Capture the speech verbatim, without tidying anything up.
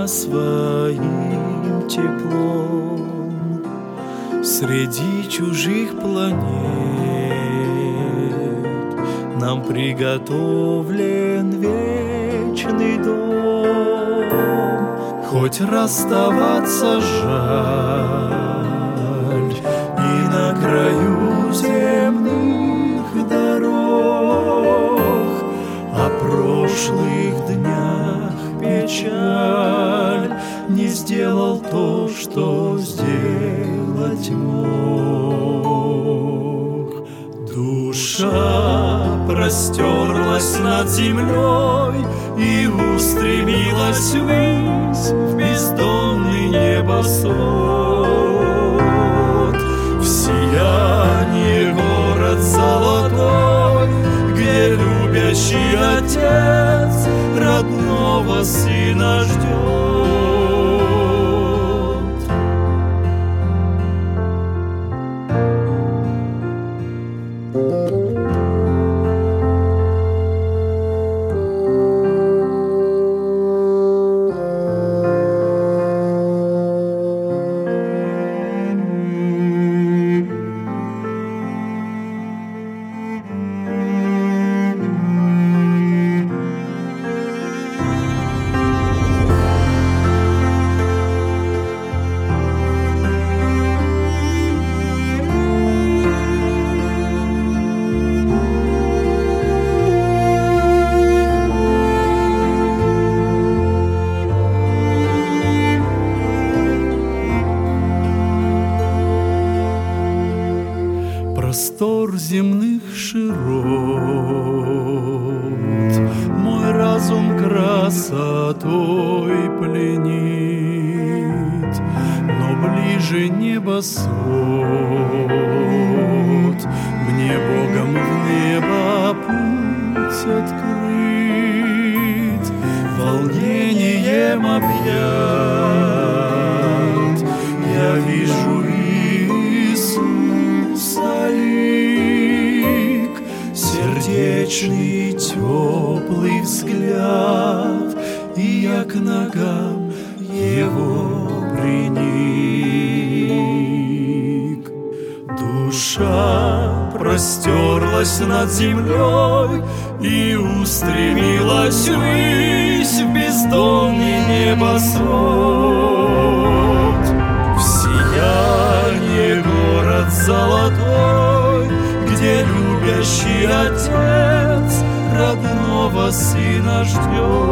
меня своим теплом. Среди чужих планет нам приготовлен вечный дом. Хоть расставаться жаль и на краю земных дорог, о прошлых днях печаль не сделал то, что сделать мог. Душа простерлась над землей и устремилась ввысь в бездонный небосвод. В сиянии город золотой, где любящий отец родного сына ждет. Простор земных широт мой разум красотой пленит, но ближе небосвод мне Богом в небо путь открыт. Волнением объят я вижу лик, сердечный теплый взгляд, и я к ногам его приник. Душа простерлась над землей и устремилась ввысь в бездонный небосвод. В сиянии город золотой, где любящий отец родного сына ждет.